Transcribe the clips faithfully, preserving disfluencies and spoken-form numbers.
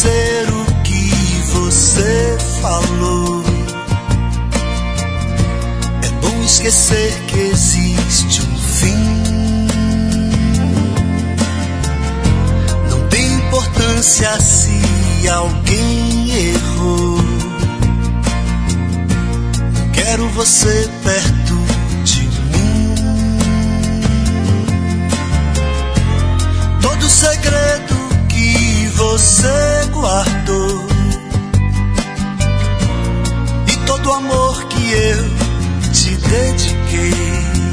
esquecer o que você falou. É bom esquecer que existe um fim. Não tem importância se alguém errou. Quero você perto de mim. Todo segredo que você guardou e todo amor que eu te dediquei,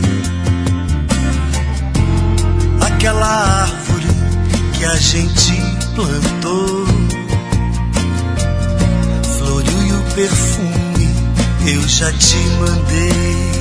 aquela árvore que a gente plantou, floriu e o perfume eu já te mandei.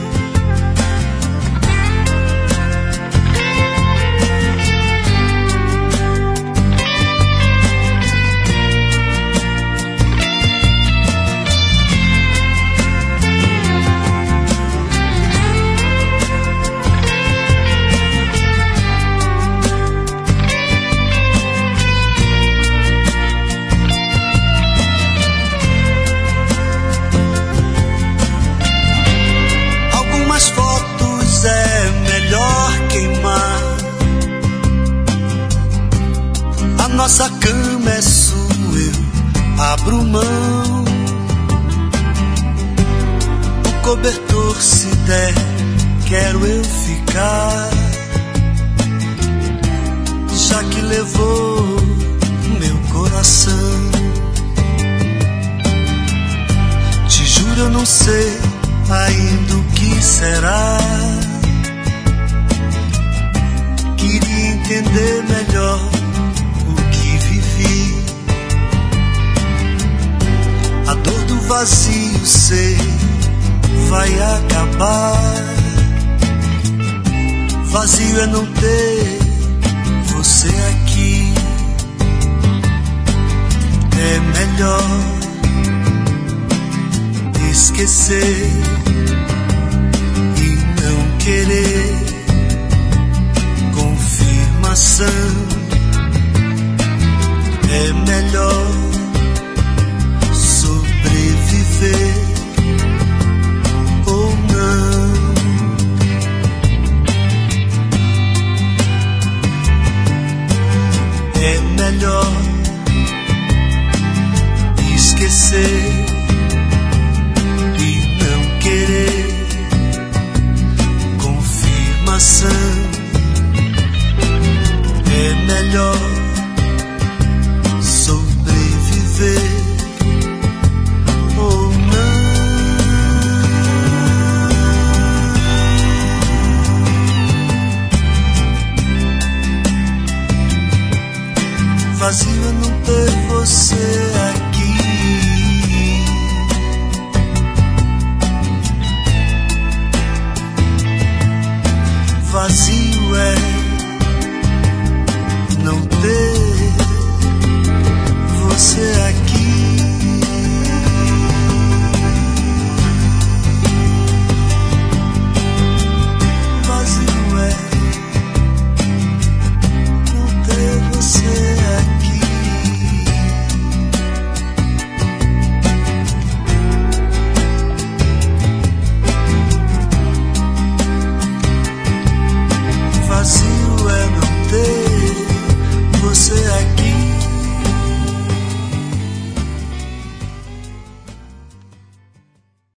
Nossa cama é sua, eu abro mão. O cobertor se der, quero eu ficar. Já que levou meu coração, te juro eu não sei ainda o que será. Queria entender melhor a dor do vazio, sei, vai acabar. Vazio é não ter você aqui. É melhor esquecer e não querer confirmação. É melhor sobreviver ou não. É melhor esquecer e não querer confirmação. É melhor sobreviver ou não. Vazio é não ter você aqui. Vazio é